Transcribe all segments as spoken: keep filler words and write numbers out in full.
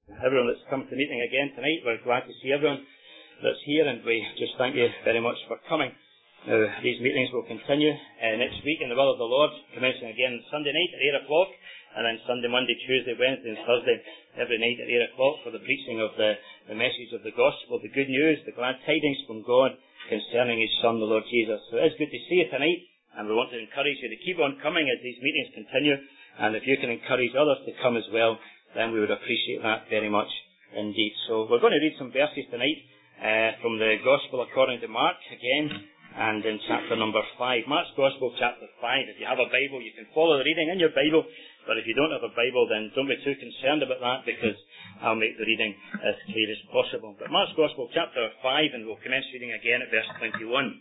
everyone that's come to the meeting again tonight. We're glad to see everyone that's here, and we just thank you very much for coming. Now, these meetings will continue uh, next week in the will of the Lord, commencing again Sunday night at eight o'clock, and then Sunday, Monday, Tuesday, Wednesday and Thursday every night at eight o'clock for the preaching of the, the message of the gospel, the good news, the glad tidings from God concerning His Son, the Lord Jesus. So it is good to see you tonight, and we want to encourage you to keep on coming as these meetings continue, and if you can encourage others to come as well, then we would appreciate that very much indeed. So we're going to read some verses tonight uh, from the Gospel according to Mark again, and in chapter number five. Mark's Gospel, chapter five. If you have a Bible, you can follow the reading in your Bible, but if you don't have a Bible, then don't be too concerned about that, because I'll make the reading as clear as possible. But Mark's Gospel, chapter five, and we'll commence reading again at verse twenty-one.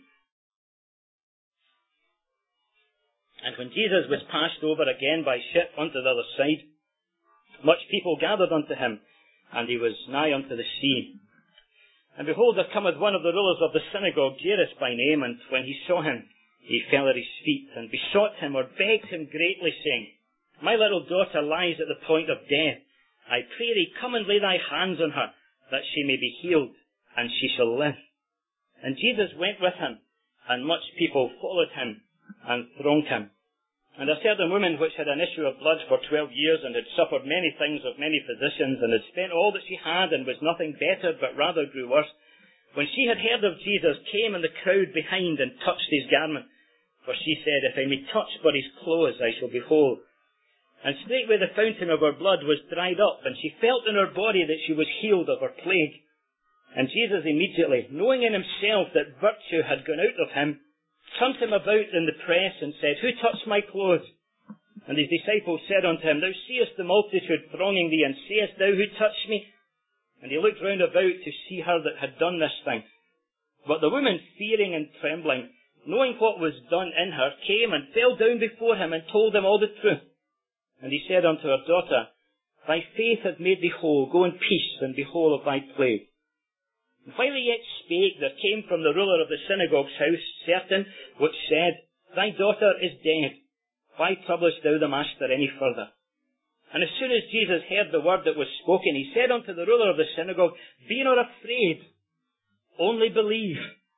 And when Jesus was passed over again by ship unto the other side, much people gathered unto him, and he was nigh unto the sea. And behold, there cometh one of the rulers of the synagogue, Jairus by name, and when he saw him, he fell at his feet, and besought him, or begged him greatly, saying, My little daughter lies at the point of death. I pray thee, come and lay thy hands on her, that she may be healed, and she shall live. And Jesus went with him, and much people followed him, and thronged him. And a certain woman which had an issue of blood for twelve years, and had suffered many things of many physicians, and had spent all that she had, and was nothing bettered, but rather grew worse, when she had heard of Jesus, came in the crowd behind, and touched his garment. For she said, If I may touch but his clothes, I shall be whole. And straightway the fountain of her blood was dried up, and she felt in her body that she was healed of her plague. And Jesus immediately, knowing in himself that virtue had gone out of him, turned him about in the press, and said, Who touched my clothes? And his disciples said unto him, Thou seest the multitude thronging thee, and sayest thou, Who touched me? And he looked round about to see her that had done this thing. But the woman, fearing and trembling, knowing what was done in her, came and fell down before him, and told him all the truth. And he said unto her, Daughter, thy faith hath made thee whole. Go in peace, and be whole of thy plague. And while he yet spake, there came from the ruler of the synagogue's house certain which said, Thy daughter is dead. Why troublest thou the master any further? And as soon as Jesus heard the word that was spoken, he said unto the ruler of the synagogue, Be not afraid, only believe.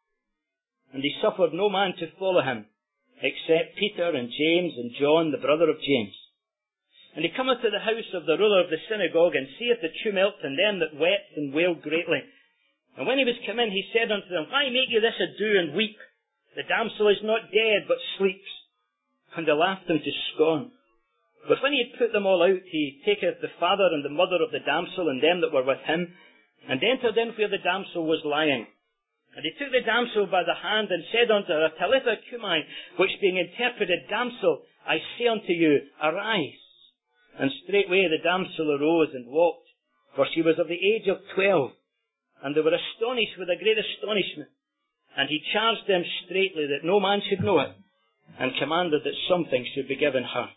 And he suffered no man to follow him, except Peter and James and John, the brother of James. And he cometh to the house of the ruler of the synagogue, and seeth the tumult, and them that wept and wailed greatly. And when he was come in, he said unto them, Why make you this ado and weep? The damsel is not dead, but sleeps. And they laughed him to scorn. But when he had put them all out, he taketh the father and the mother of the damsel, and them that were with him, and entered in where the damsel was lying. And he took the damsel by the hand, and said unto her, Talitha cumi, which being interpreted, Damsel, I say unto you, arise. And straightway the damsel arose and walked, for she was of the age of twelve. And they were astonished with a great astonishment. And he charged them straitly that no man should know it, and commanded that something should be given her.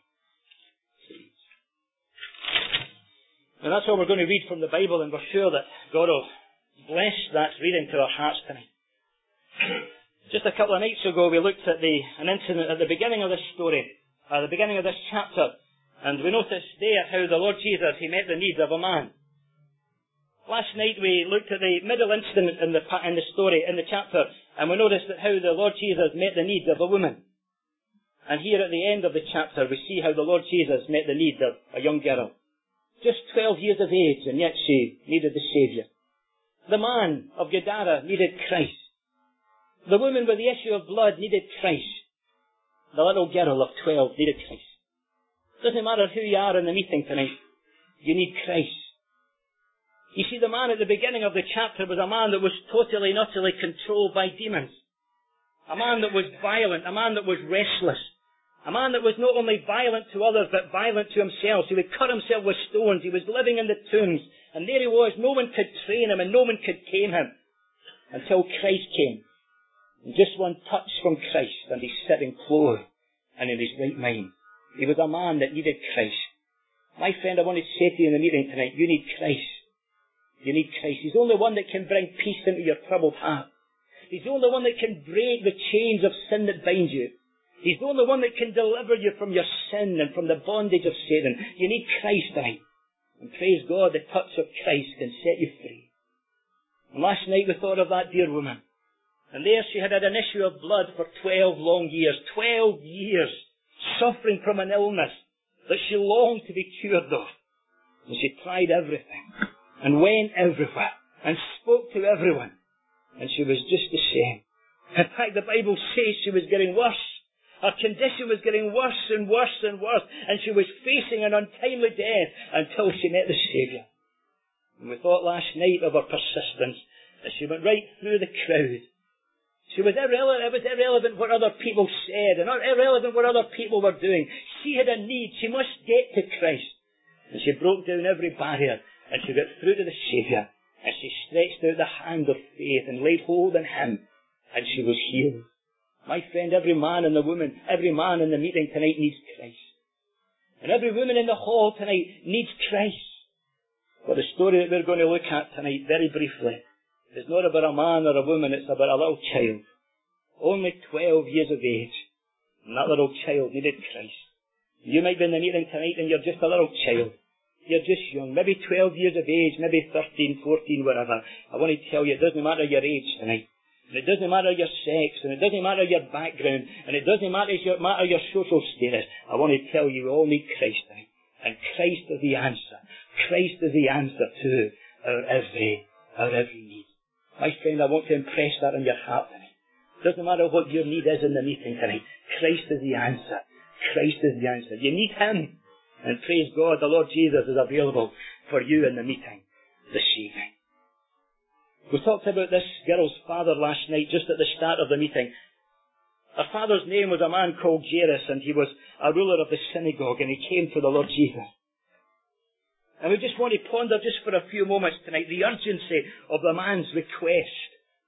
And that's all we're going to read from the Bible, and we're sure that God will bless that reading to our hearts tonight. Just a couple of nights ago, we looked at the an incident at the beginning of this story, at the beginning of this chapter, and we noticed there how the Lord Jesus, he met the needs of a man. Last night we looked at the middle incident in the, in the story, in the chapter, and we noticed that how the Lord Jesus met the needs of a woman. And here at the end of the chapter we see how the Lord Jesus met the needs of a young girl. Just twelve years of age, and yet she needed the Saviour. The man of Gadara needed Christ. The woman with the issue of blood needed Christ. The little girl of twelve needed Christ. Doesn't matter who you are in the meeting tonight, you need Christ. You see, the man at the beginning of the chapter was a man that was totally and utterly controlled by demons. A man that was violent, a man that was restless. A man that was not only violent to others, but violent to himself. He would cut himself with stones. He was living in the tombs. And there he was. No one could train him, and no one could tame him. Until Christ came. And just one touch from Christ, and he's sitting clothed and in his right mind. He was a man that needed Christ. My friend, I want to say to you in the meeting tonight, you need Christ. You need Christ. He's the only one that can bring peace into your troubled heart. He's the only one that can break the chains of sin that bind you. He's the only one that can deliver you from your sin and from the bondage of Satan. You need Christ tonight. And praise God, the touch of Christ can set you free. And last night we thought of that dear woman. And there she had had an issue of blood for twelve long years. Twelve years suffering from an illness that she longed to be cured of. And she tried everything and went everywhere and spoke to everyone. And she was just the same. In fact, the Bible says she was getting worse. Her condition was getting worse and worse and worse. And she was facing an untimely death until she met the Saviour. And we thought last night of her persistence as she went right through the crowd. She was irrelevant, it was irrelevant what other people said and irrelevant what other people were doing. She had a need. She must get to Christ. And she broke down every barrier and she got through to the Saviour. And she stretched out the hand of faith and laid hold on Him. And she was healed. My friend, every man and the woman, every man in the meeting tonight needs Christ. And every woman in the hall tonight needs Christ. But the story that we're going to look at tonight, very briefly, is not about a man or a woman, it's about a little child. Only twelve years of age. And that little child needed Christ. You might be in the meeting tonight and you're just a little child. You're just young, maybe twelve years of age, maybe thirteen, fourteen, whatever. I want to tell you, it doesn't matter your age tonight. And it doesn't matter your sex, and it doesn't matter your background, and it doesn't matter your, matter your social status. I want to tell you, we all need Christ tonight. And Christ is the answer. Christ is the answer to our every, our every need. My friend, I want to impress that on your heart tonight. It doesn't matter what your need is in the meeting tonight. Christ is the answer. Christ is the answer. You need Him. And praise God, the Lord Jesus is available for you in the meeting this evening. We talked about this girl's father last night, just at the start of the meeting. Her father's name was a man called Jairus, and he was a ruler of the synagogue, and he came to the Lord Jesus. And we just want to ponder just for a few moments tonight the urgency of the man's request.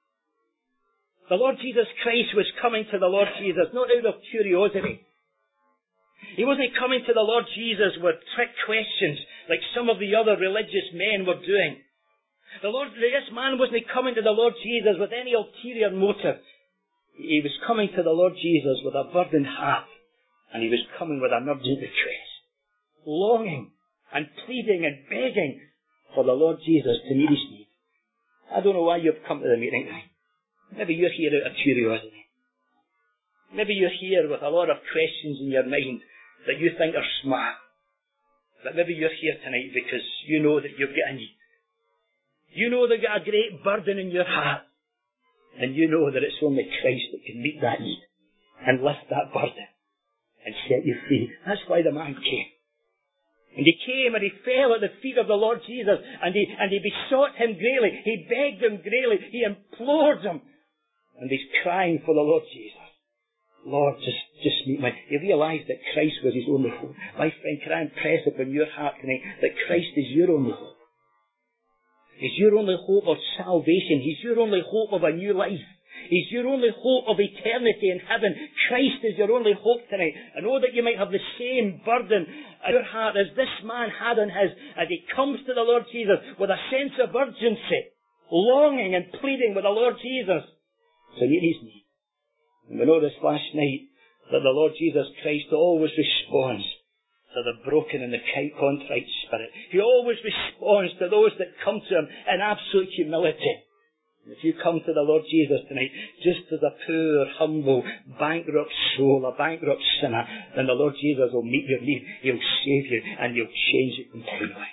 The Lord Jesus Christ was coming to the Lord Jesus not out of curiosity. He wasn't coming to the Lord Jesus with trick questions like some of the other religious men were doing. The Lord, this man wasn't coming to the Lord Jesus with any ulterior motive. He was coming to the Lord Jesus with a burdened heart, and he was coming with an urgent request, longing and pleading and begging for the Lord Jesus to meet his need. I don't know why you've come to the meeting tonight. Maybe you're here out of curiosity. Maybe you're here with a lot of questions in your mind that you think are smart. But maybe you're here tonight because you know that you've got a need. You know that you've got a great burden in your heart. And you know that it's only Christ that can meet that need and lift that burden and set you free. That's why the man came. And he came and he fell at the feet of the Lord Jesus, and he, and he besought him greatly. He begged him greatly. He implored him. And he's crying for the Lord Jesus. Lord, just, just meet me. He realised that Christ was his only hope. My friend, can I impress upon your heart tonight that Christ is your only hope? He's your only hope of salvation. He's your only hope of a new life. He's your only hope of eternity in heaven. Christ is your only hope tonight. And oh, that you might have the same burden in your heart as this man had in his, as he comes to the Lord Jesus with a sense of urgency, longing and pleading with the Lord Jesus to meet his need. And we noticed last night that the Lord Jesus Christ always responds to the broken and the contrite spirit. He always responds to those that come to him in absolute humility. If you come to the Lord Jesus tonight just as a poor, humble, bankrupt soul, a bankrupt sinner, then the Lord Jesus will meet your need. He'll save you and he'll change it completely.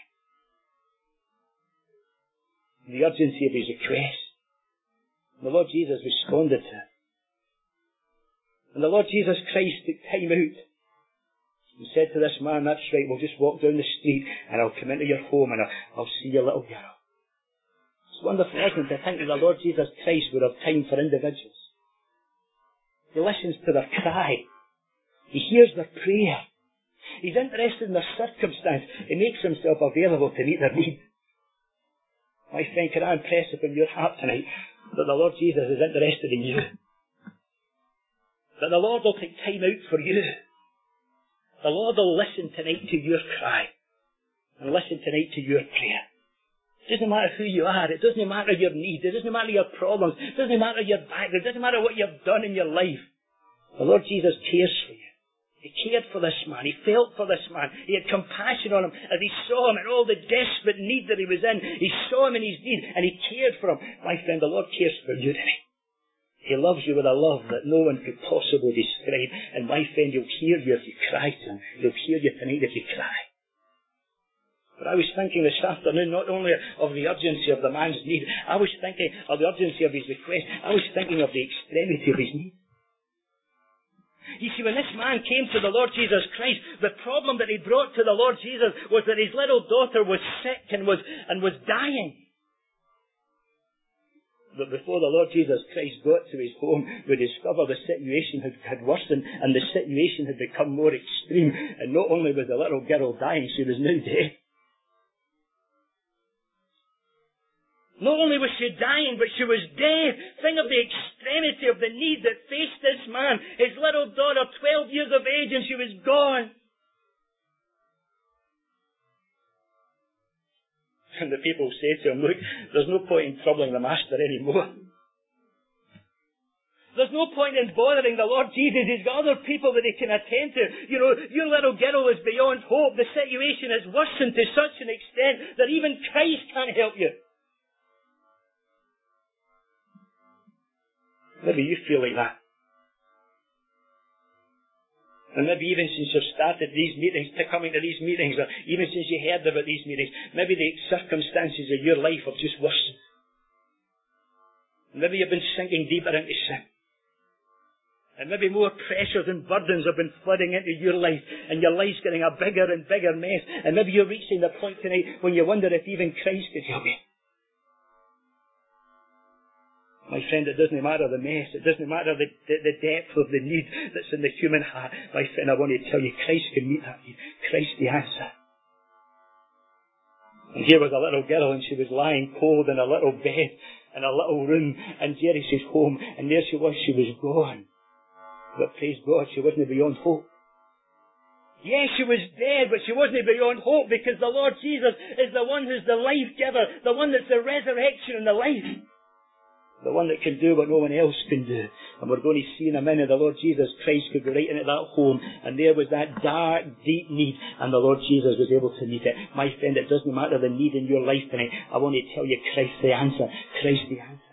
The urgency of his request, the Lord Jesus responded to it. And the Lord Jesus Christ took time out and said to this man, that's right, we'll just walk down the street and I'll come into your home and I'll, I'll see your little girl. It's wonderful, isn't it, to think that the Lord Jesus Christ would have time for individuals. He listens to their cry. He hears their prayer. He's interested in their circumstance. He makes himself available to meet their need. My friend, can I impress upon your heart tonight that the Lord Jesus is interested in you? That the Lord will take time out for you. The Lord will listen tonight to your cry and listen tonight to your prayer. It doesn't matter who you are. It doesn't matter your needs. It doesn't matter your problems. It doesn't matter your background. It doesn't matter what you've done in your life. The Lord Jesus cares for you. He cared for this man. He felt for this man. He had compassion on him as he saw him in all the desperate need that he was in. He saw him in his need and he cared for him. My friend, the Lord cares for you today. He loves you with a love that no one could possibly describe. And my friend, He'll hear you if you cry to Him. He'll hear you tonight if you cry. But I was thinking this afternoon not only of the urgency of the man's need, I was thinking of the urgency of his request. I was thinking of the extremity of his need. You see, when this man came to the Lord Jesus Christ, the problem that he brought to the Lord Jesus was that his little daughter was sick and was, and was dying. But before the Lord Jesus Christ got to his home, we discover the situation had, had worsened and the situation had become more extreme. And not only was the little girl dying, she was now dead. Not only was she dying, but she was dead. Think of the extremity of the need that faced this man. His little daughter, twelve years of age, and she was gone. And the people say to him, look, there's no point in troubling the master anymore. There's no point in bothering the Lord Jesus. He's got other people that he can attend to. You know, your little girl is beyond hope. The situation has worsened to such an extent that even Christ can't help you. Maybe you feel like that. And maybe even since you've started these meetings, to coming to these meetings, or even since you heard about these meetings, maybe the circumstances of your life have just worsened. Maybe you've been sinking deeper into sin. And maybe more pressures and burdens have been flooding into your life, and your life's getting a bigger and bigger mess. And maybe you're reaching the point tonight when you wonder if even Christ could help you. My friend, it doesn't matter the mess. It doesn't matter the, the, the depth of the need that's in the human heart. My friend, I want to tell you, Christ can meet that need. Christ the answer. And here was a little girl, and she was lying cold in a little bed in a little room in Jairus' home. And there she was, she was gone. But praise God, she wasn't beyond hope. Yes, she was dead, but she wasn't beyond hope, because the Lord Jesus is the one who's the life giver, the one that's the resurrection and the life. The one that can do what no one else can do. And we're going to see in a minute the Lord Jesus Christ could go right into that home, and there was that dark, deep need, and the Lord Jesus was able to meet it. My friend, it doesn't matter the need in your life tonight. I want to tell you, Christ the answer. Christ the answer.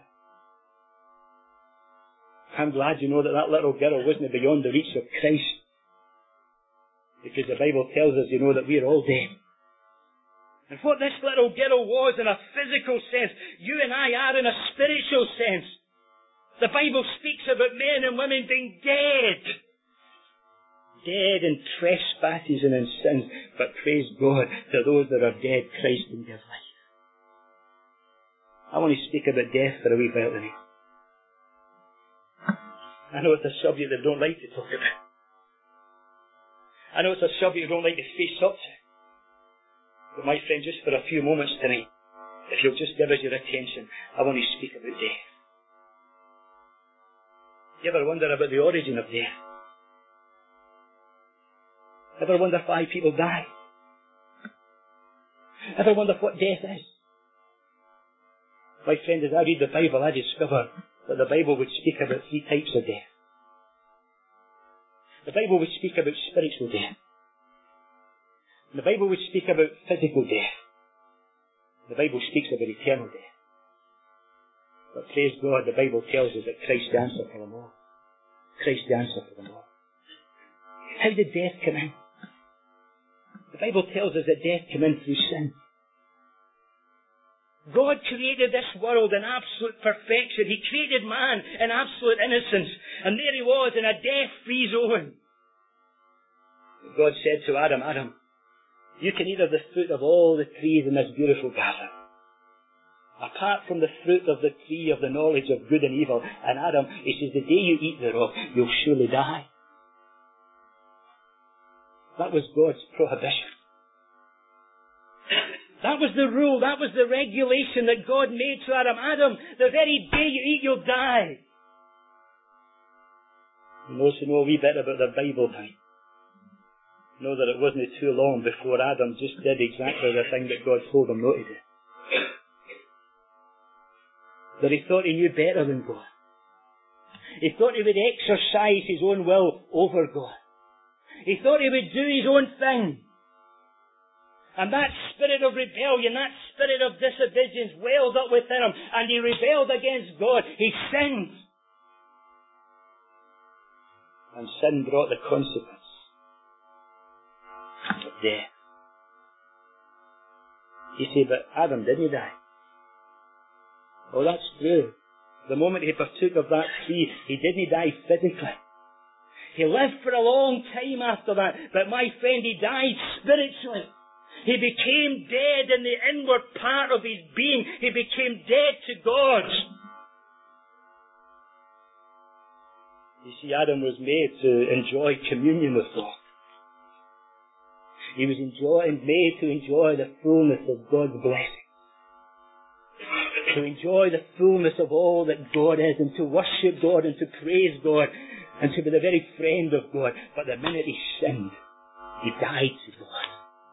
I'm glad you know that that little girl wasn't beyond the reach of Christ. Because the Bible tells us, you know, that we're all dead. And what this little girl was in a physical sense, you and I are in a spiritual sense. The Bible speaks about men and women being dead. Dead in trespasses and in sins. But praise God, to those that are dead, Christ can give life. I want to speak about death for a wee while tonight. I know it's a subject that I don't like to talk about. I know it's a subject I don't like to face up to. But my friend, just for a few moments tonight, if you'll just give us your attention, I want to speak about death. You ever wonder about the origin of death? Ever wonder why people die? Ever wonder what death is? My friend, as I read the Bible, I discover that the Bible would speak about three types of death. The Bible would speak about spiritual death. The Bible would speak about physical death. The Bible speaks about eternal death. But praise God, the Bible tells us that Christ the answer for them all. Christ the answer for them all. How did death come in? The Bible tells us that death came in through sin. God created this world in absolute perfection. He created man in absolute innocence. And there he was in a death-free zone. God said to Adam, Adam, you can eat of the fruit of all the trees in this beautiful garden. Apart from the fruit of the tree of the knowledge of good and evil. And Adam, he says, the day you eat thereof, you'll surely die. That was God's prohibition. That was the rule, that was the regulation that God made to Adam. Adam, the very day you eat, you'll die. And those who know a wee bit about the Bible now know that it wasn't too long before Adam just did exactly the thing that God told him not to do. That he thought he knew better than God. He thought he would exercise his own will over God. He thought he would do his own thing. And that spirit of rebellion, that spirit of disobedience welled up within him, and he rebelled against God. He sinned. And sin brought the consequence of death. You say, but Adam didn't die. Oh, that's true. The moment he partook of that tree, he didn't die physically. He lived for a long time after that, but my friend, he died spiritually. He became dead in the inward part of his being. He became dead to God. You see, Adam was made to enjoy communion with God. He was enjoy, made to enjoy the fullness of God's blessing. To enjoy the fullness of all that God is, and to worship God and to praise God and to be the very friend of God. But the minute he sinned, he died to God.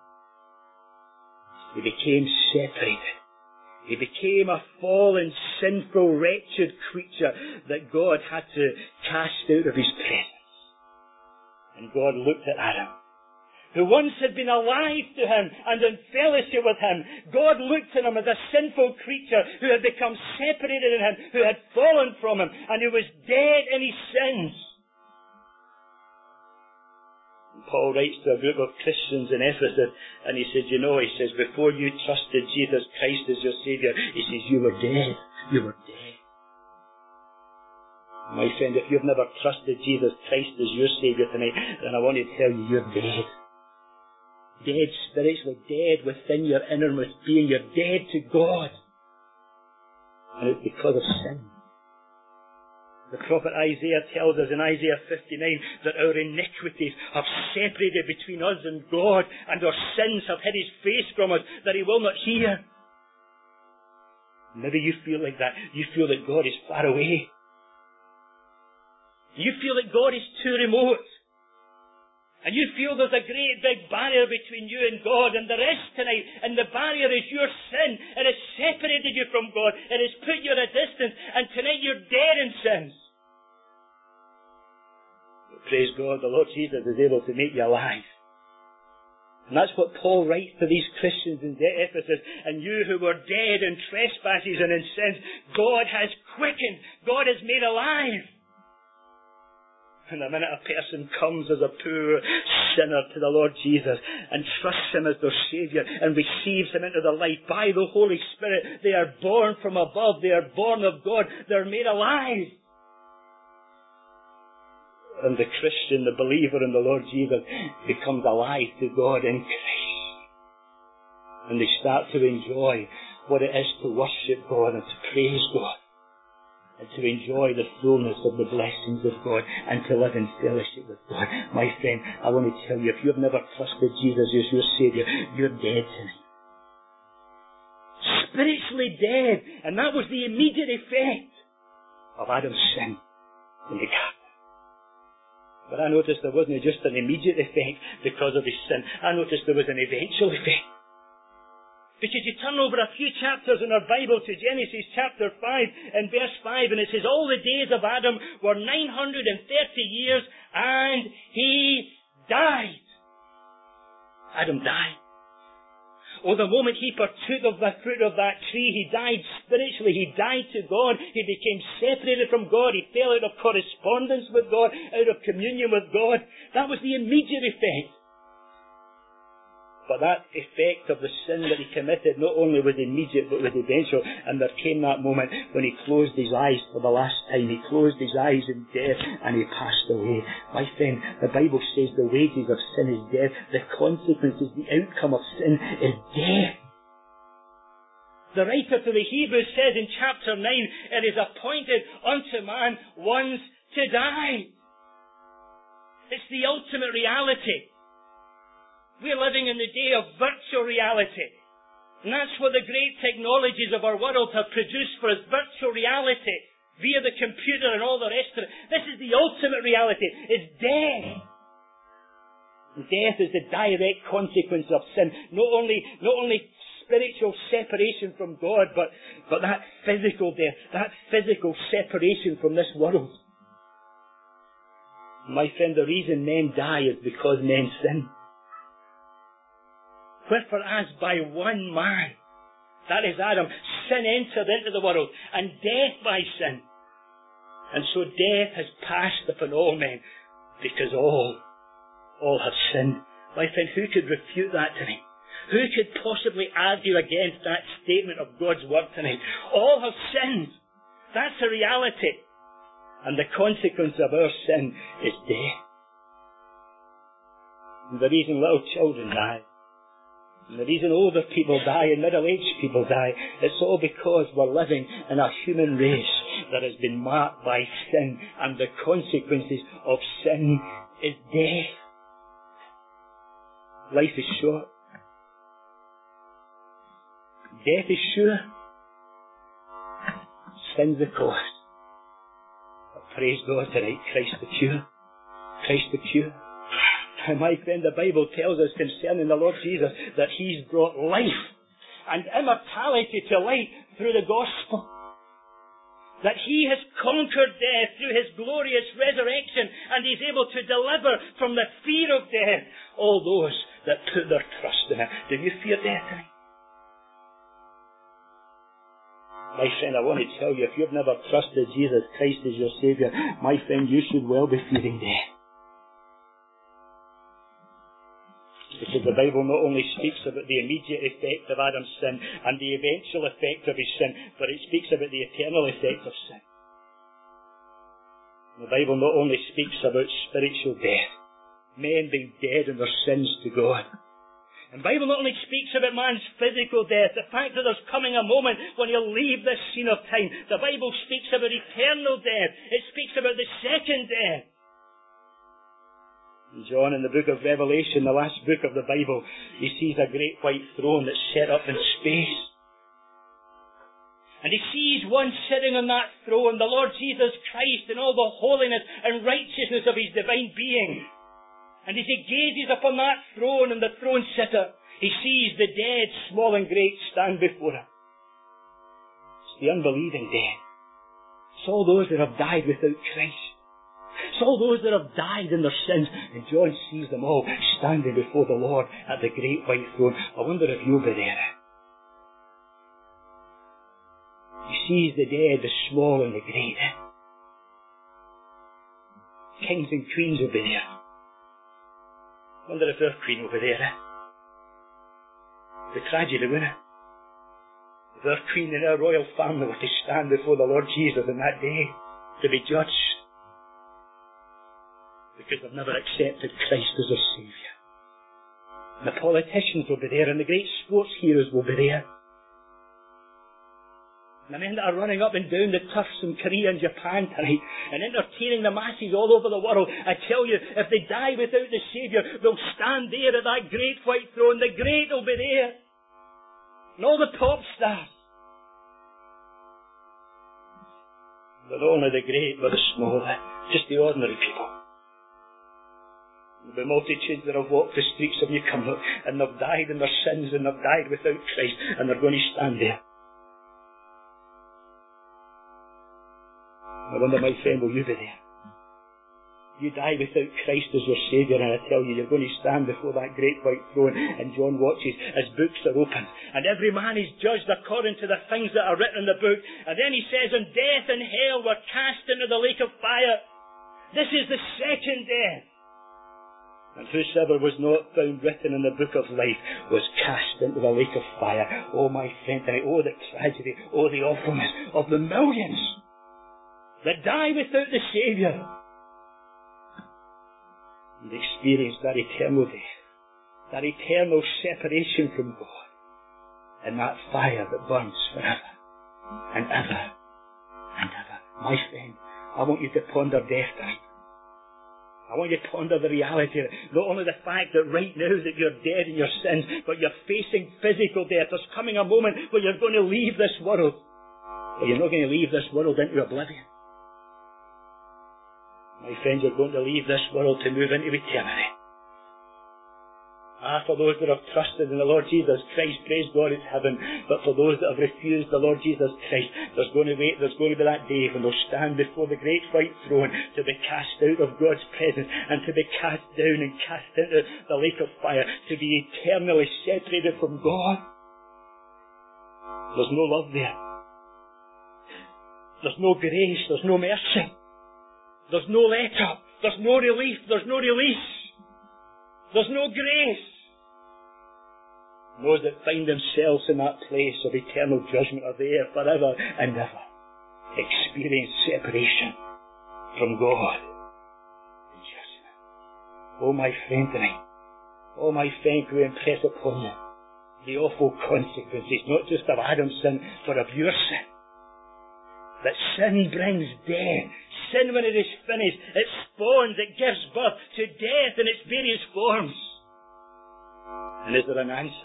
He became separated. He became a fallen, sinful, wretched creature that God had to cast out of his presence. And God looked at Adam, who once had been alive to him and in fellowship with him. God looked at him as a sinful creature who had become separated in him, who had fallen from him, and who was dead in his sins. And Paul writes to a group of Christians in Ephesus, and he says, you know, he says, before you trusted Jesus Christ as your Saviour, he says, you were dead. You were dead. My friend, if you've never trusted Jesus Christ as your Saviour tonight, then I want to tell you, you're dead. Dead spiritually, dead within your innermost being. You're dead to God. And it's because of sin. The prophet Isaiah tells us in Isaiah fifty-nine that our iniquities have separated between us and God, and our sins have hid his face from us, that he will not hear. Maybe you feel like that. You feel that God is far away. You feel that God is too remote. And you feel there's a great big barrier between you and God, and there is tonight, and the barrier is your sin. It has separated you from God. It has put you at a distance, and tonight you're dead in sins. But praise God, the Lord Jesus is able to make you alive. And that's what Paul writes to these Christians in Ephesus. And you who were dead in trespasses and in sins, God has quickened. God has made alive. And the minute a person comes as a poor sinner to the Lord Jesus and trusts him as their Saviour and receives him into their life by the Holy Spirit, they are born from above. They are born of God. They're made alive. And the Christian, the believer in the Lord Jesus, becomes alive to God in Christ. And they start to enjoy what it is to worship God and to praise God. And to enjoy the fullness of the blessings of God and to live in fellowship with God. My friend, I want to tell you, if you've never trusted Jesus as your Saviour, you're dead tonight. Spiritually dead. And that was the immediate effect of Adam's sin in the garden. But I noticed there wasn't just an immediate effect because of his sin. I noticed there was an eventual effect. Because you turn over a few chapters in our Bible to Genesis chapter five and verse five, and it says, all the days of Adam were nine hundred thirty years, and he died. Adam died. Oh, the moment he partook of the fruit of that tree, he died spiritually. He died to God. He became separated from God. He fell out of correspondence with God, out of communion with God. That was the immediate effect. But that effect of the sin that he committed not only was immediate but was eventual. And there came that moment when he closed his eyes for the last time. He closed his eyes in death and he passed away. My friend, the Bible says the wages of sin is death. The consequences, the outcome of sin is death. The writer to the Hebrews says in chapter nine, it is appointed unto man once to die. It's the ultimate reality. We're living in the day of virtual reality. And that's what the great technologies of our world have produced for us, virtual reality, via the computer and all the rest of it. This is the ultimate reality. It's death. And death is the direct consequence of sin. Not only, not only spiritual separation from God, but, but that physical death, that physical separation from this world. My friend, the reason men die is because men sin. Wherefore as by one man, that is Adam, sin entered into the world, and death by sin. And so death has passed upon all men, because all, all have sinned. My friend, who could refute that tonight? Who could possibly argue against that statement of God's word tonight? All have sinned. That's a reality. And the consequence of our sin is death. And the reason little children die, and the reason older people die and middle-aged people die, it's all because we're living in a human race that has been marked by sin, and the consequences of sin is death. Life is short. Death is sure. Sin's the cost. But praise God tonight, Christ the cure. Christ the cure. And my friend, the Bible tells us concerning the Lord Jesus that He's brought life and immortality to light through the gospel. That He has conquered death through His glorious resurrection, and He's able to deliver from the fear of death all those that put their trust in Him. Do you fear death tonight? My friend, I want to tell you, if you've never trusted Jesus Christ as your Saviour, my friend, you should well be fearing death. Because the Bible not only speaks about the immediate effect of Adam's sin and the eventual effect of his sin, but it speaks about the eternal effect of sin. The Bible not only speaks about spiritual death, men being dead in their sins to God. And the Bible not only speaks about man's physical death, the fact that there's coming a moment when he'll leave this scene of time. The Bible speaks about eternal death. It speaks about the second death. John, in the book of Revelation, the last book of the Bible, he sees a great white throne that's set up in space. And he sees one sitting on that throne, the Lord Jesus Christ, in all the holiness and righteousness of His divine being. And as he gazes upon that throne and the throne sitter, he sees the dead, small and great, stand before him. It's the unbelieving dead. It's all those that have died without Christ. It's all those that have died in their sins, and John sees them all standing before the Lord at the great white throne. I wonder if you'll be there. He sees the dead, the small and the great. Kings and queens will be there. I wonder if our queen will be there. The tragedy, wouldn't it? If our queen and our royal family were to stand before the Lord Jesus on that day to be judged, because they've never accepted Christ as their Saviour. And the politicians will be there, and the great sports heroes will be there. And the men that are running up and down the turfs in Korea and Japan tonight, and entertaining the masses all over the world, I tell you, if they die without the Saviour, they'll stand there at that great white throne. The great will be there. And all the pop stars. But not only the great, but the small, just the ordinary people. The multitudes that have walked the streets of Newcombe, and they've died in their sins, and they've died without Christ, and they're going to stand there. I wonder, my friend, will you be there? You die without Christ as your Saviour, and I tell you, you're going to stand before that great white throne, and John watches as books are opened, and every man is judged according to the things that are written in the book. And then he says, and death and hell were cast into the lake of fire. This is the second death. And whosoever was not found written in the book of life was cast into the lake of fire. Oh, my friend, oh, the tragedy, oh, the awfulness of the millions that die without the Saviour and experience that eternal death, that eternal separation from God, and that fire that burns forever and ever and ever. My friend, I want you to ponder death tonight. I want you to ponder the reality of it. Not only the fact that right now that you're dead in your sins, but you're facing physical death. There's coming a moment where you're going to leave this world. But you're not going to leave this world into oblivion. My friends, you're going to leave this world to move into eternity. Ah, for those that have trusted in the Lord Jesus Christ, praise God, it's heaven. But for those that have refused the Lord Jesus Christ, there's going to be, there's going to be that day when they'll stand before the great white throne to be cast out of God's presence and to be cast down and cast into the lake of fire, to be eternally separated from God. There's no love there. There's no grace. There's no mercy. There's no let up. There's no relief. There's no release. There's no grace. Those that find themselves in that place of eternal judgment are there forever and ever, experience separation from God and judgment. Oh, my friend tonight, oh, my friend, we impress upon you the awful consequences, not just of Adam's sin, but of your sin. That sin brings death. Sin, when it is finished, it spawns, it gives birth to death in its various forms. And is there an answer?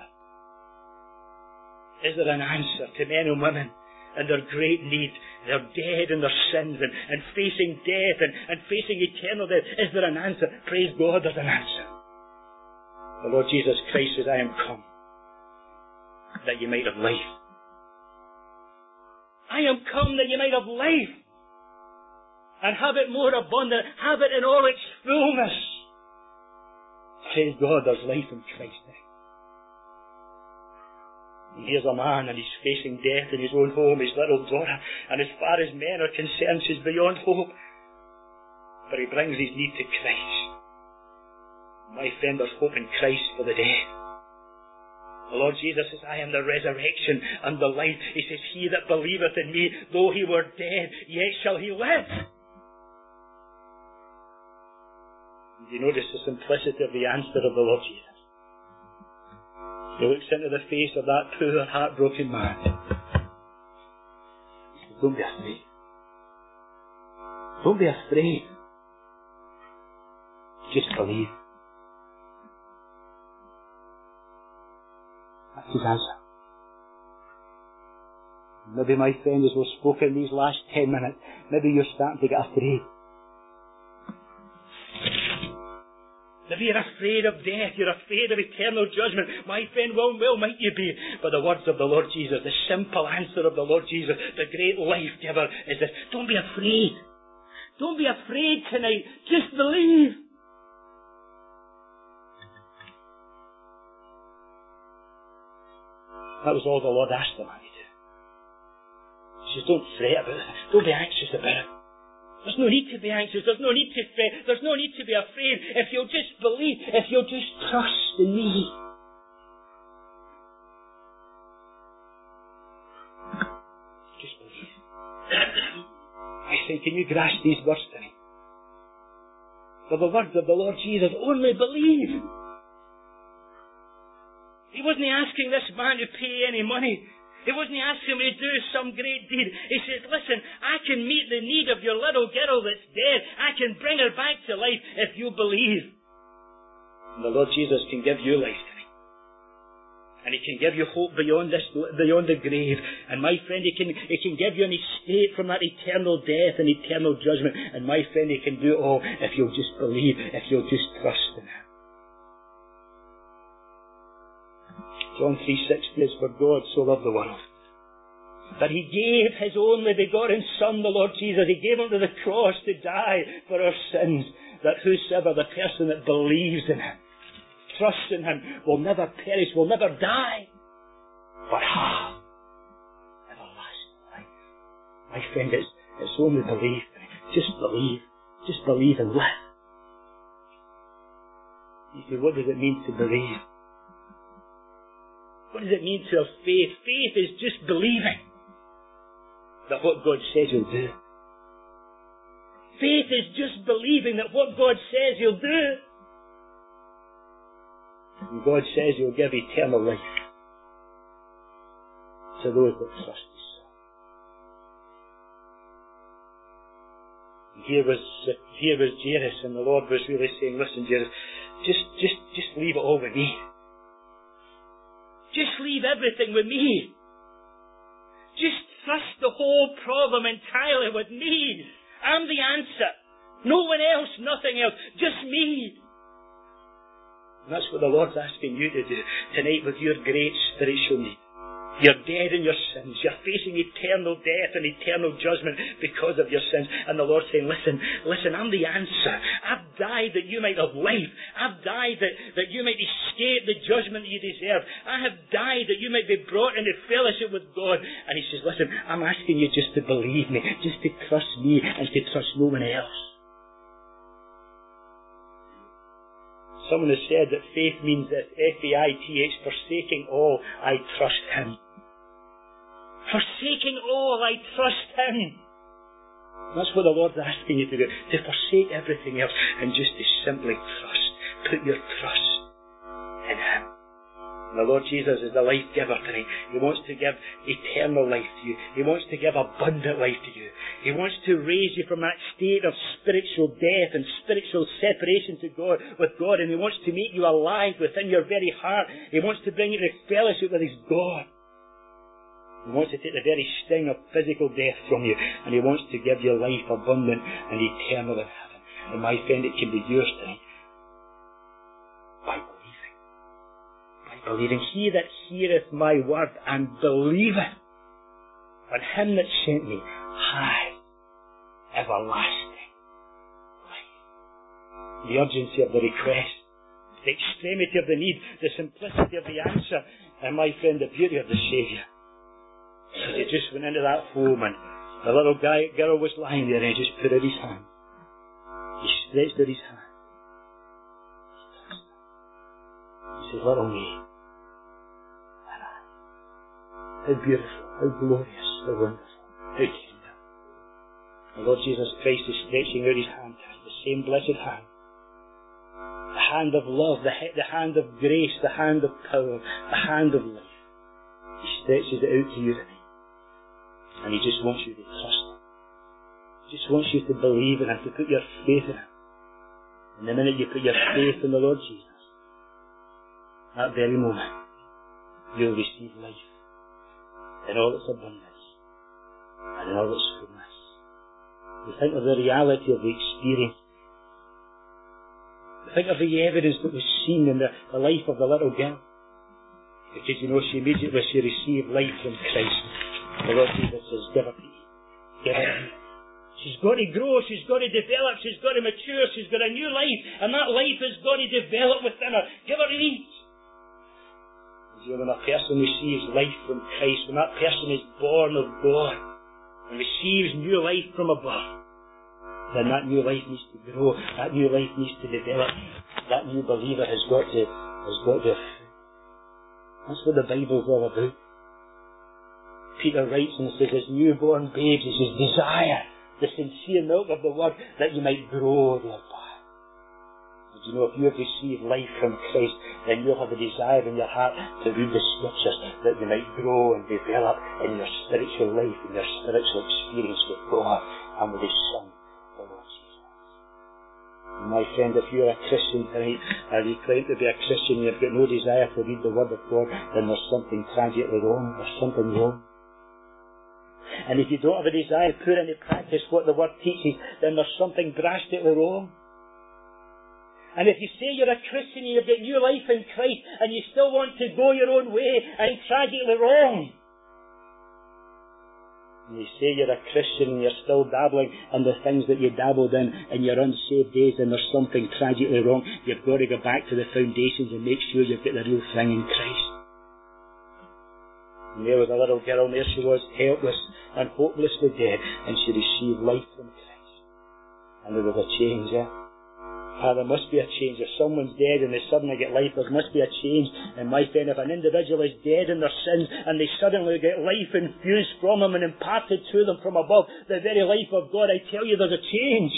Is there an answer to men and women and their great need? They're dead in their sins and, and facing death and, and facing eternal death. Is there an answer? Praise God, there's an answer. The Lord Jesus Christ says, I am come that you might have life. I am come that you might have life and have it more abundant, have it in all its fullness. Praise God, there's life in Christ. And here's a man and he's facing death in his own home, his little daughter, and as far as men are concerned, she's beyond hope. But he brings his need to Christ. My friend, there's hope in Christ for the dead. The Lord Jesus says, I am the resurrection and the life. He says, he that believeth in me, though he were dead, yet shall he live. Do you notice the simplicity of the answer of the Lord Jesus? He looks into the face of that poor, heartbroken man. He says, don't be afraid. Don't be afraid. Just believe. That's his answer. Maybe, my friend, as we've spoken these last ten minutes, maybe you're starting to get afraid. Maybe you're afraid of death, you're afraid of eternal judgment. My friend, well, well might you be. But the words of the Lord Jesus, the simple answer of the Lord Jesus, the great life giver, is this: don't be afraid. Don't be afraid tonight. Just believe. That was all the Lord asked the man to do. He says, don't fret about it. Don't be anxious about it. There's no need to be anxious. There's no need to fret. There's no need to be afraid. If you'll just believe, if you'll just trust in me. Just believe. I say, can you grasp these words tonight? For the words of the Lord Jesus, only believe. He wasn't asking this man to pay any money. He wasn't asking him to do some great deed. He says, listen, I can meet the need of your little girl that's dead. I can bring her back to life if you believe. And the Lord Jesus can give you life tonight. And he can give you hope beyond this, beyond the grave. And my friend, he can, he can give you an escape from that eternal death and eternal judgment. And my friend, he can do it all if you'll just believe, if you'll just trust in him. John three sixty is, for God so loved the world that he gave his only begotten Son, the Lord Jesus. He gave him to the cross to die for our sins, that whosoever, the person that believes in him, trusts in him, will never perish, will never die, but have everlasting life. My friend, it's, it's only belief. Just believe. Just believe and live. You say, what does it mean to believe? What does it mean to have faith? Faith is just believing that what God says he'll do. Faith is just believing that what God says he'll do. And God says he'll give eternal life to those that trust his Son. And here was here was Jairus, and the Lord was really saying, listen, Jairus, just just just leave it all with me. Just leave everything with me. Just trust the whole problem entirely with me. I'm the answer. No one else, nothing else. Just me. And that's what the Lord's asking you to do tonight with your great spiritual need. You're dead in your sins. You're facing eternal death and eternal judgment because of your sins. And the Lord's saying, listen, listen, I'm the answer. I've died that you might have life. I've died that, that you might escape the judgment that you deserve. I have died that you might be brought into fellowship with God. And he says, listen, I'm asking you just to believe me, just to trust me and to trust no one else. Someone has said that faith means that F A I T H, forsaking all, I trust him. Forsaking all, I trust him. That's what the Lord's asking you to do, to forsake everything else and just to simply trust. Put your trust in him. And the Lord Jesus is the life giver tonight. He wants to give eternal life to you. He wants to give abundant life to you. He wants to raise you from that state of spiritual death and spiritual separation to God, with God, and he wants to make you alive within your very heart. He wants to bring you to fellowship with his God. He wants to take the very sting of physical death from you, and he wants to give you life abundant and eternal in heaven. And my friend, it can be yours tonight by believing. By believing. He that heareth my word and believeth on him that sent me hath everlasting life. The urgency of the request, the extremity of the need, the simplicity of the answer, and my friend, the beauty of the Saviour. He just went into that home, and the little guy, girl was lying there, and he just put out his hand. He stretched out his hand. He said, little me. How beautiful, how glorious, how wonderful, how tender. The Lord Jesus Christ is stretching out his hand, the same blessed hand. The hand of love, the, the hand of grace, the hand of power, the hand of life. He stretches it out to you tonight. And he just wants you to trust him. He just wants you to believe in him, to put your faith in him. And the minute you put your faith in the Lord Jesus, that very moment, you'll receive life in all its abundance and in all its fullness. You think of the reality of the experience. You think of the evidence that was seen in the, the life of the little girl. Because, you know, she immediately she received life from Christ. The Lord Jesus says, give her to eat. Give her to eat. She's got to grow, she's got to develop, she's got to mature, she's got a new life, and that life has got to develop within her. Give her to eat. You know, when a person receives life from Christ, when that person is born of God and receives new life from above, then that new life needs to grow, that new life needs to develop. That new believer has got to, has got to. That's what the Bible's all about. Peter writes and says, as newborn babes, he says, desire the sincere milk of the word that you might grow thereby. And you know, if you have received life from Christ, then you'll have a desire in your heart to read the scriptures that you might grow and develop in your spiritual life, in your spiritual experience with God and with his Son, the Lord Jesus. My friend, if you're a Christian tonight, and you claim to be a Christian, and you've got no desire to read the Word of God, then there's something tragically wrong. There's something wrong. And if you don't have a desire to put into practice what the Word teaches, then there's something drastically wrong. And if you say you're a Christian and you've got new life in Christ, and you still want to go your own way, and it's tragically wrong. And you say you're a Christian and you're still dabbling in the things that you dabbled in in your unsaved days, and there's something tragically wrong. You've got to go back to the foundations and make sure you've got the real thing in Christ. And there was a little girl, and there she was, helpless and hopelessly dead, and she received life from Christ. And there was a change there. Ah, there must be a change. If someone's dead and they suddenly get life, there must be a change. And my friend, if an individual is dead in their sins and they suddenly get life infused from them and imparted to them from above, the very life of God, I tell you, there's a change.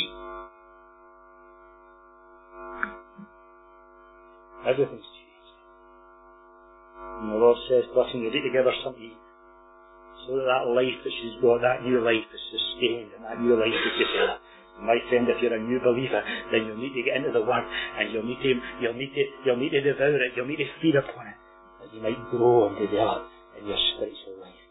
Everything's changed. And the Lord says, listen, you need to give her something to eat, so that that life that she's got, that new life is sustained, and that new life is developed. My friend, if you're a new believer, then you'll need to get into the Word, and you'll need to, you'll need to, you'll need to devour it, you'll need to feed upon it, that you might grow and develop in your spiritual life.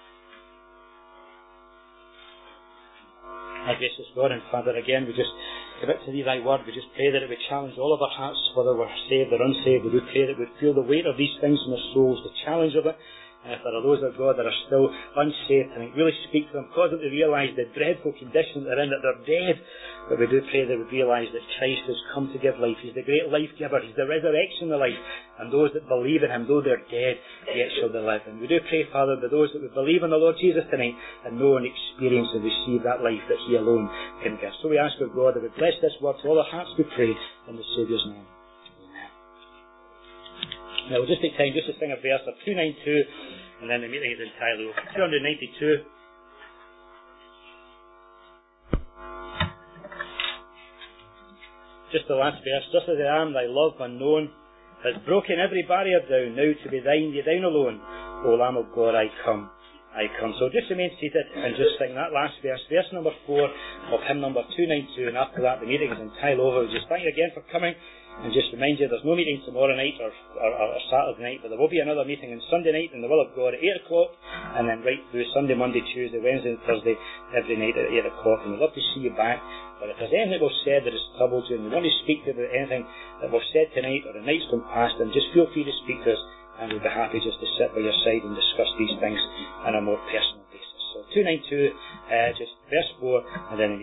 I guess this morning, Father, again, we just commit to thee thy word. We just pray that it would challenge all of our hearts, whether we're saved or unsaved. We would pray that we would feel the weight of these things in our souls, the challenge of it. And if there are those of God that are still unsaved, and really speak to them, cause them to realise the dreadful condition they're in, that they're dead. But we do pray they would realise that Christ has come to give life. He's the great life giver. He's the resurrection of life. And those that believe in him, though they're dead, yet shall they live. And we do pray, Father, that those that would believe in the Lord Jesus tonight and know and experience and receive that life that he alone can give. So we ask of God that would bless this word to all our hearts, we pray, in the Saviour's name. Now we'll just take time just to sing a verse of two ninety-two, and then the meeting is entirely over. two ninety-two. Just the last verse. Just as I am, thy love unknown has broken every barrier down. Now to be thine, yet thine alone. O Lamb of God, I come, I come. So just remain seated and just sing that last verse, verse number four of hymn number two ninety-two, and after that the meeting is entirely over. We just thank you again for coming. And just remind you, there's no meeting tomorrow night or, or, or Saturday night, but there will be another meeting on Sunday night in the will of God at eight o'clock, and then right through Sunday, Monday, Tuesday, Wednesday and Thursday, every night at eight o'clock. And we'd love to see you back. But if there's anything that we've said that has troubled you, and you want to speak to about anything that we've said tonight or the nights gone past, then just feel free to speak to us, and we'll be happy just to sit by your side and discuss these things on a more personal basis. So two ninety-two, uh, just verse four, and then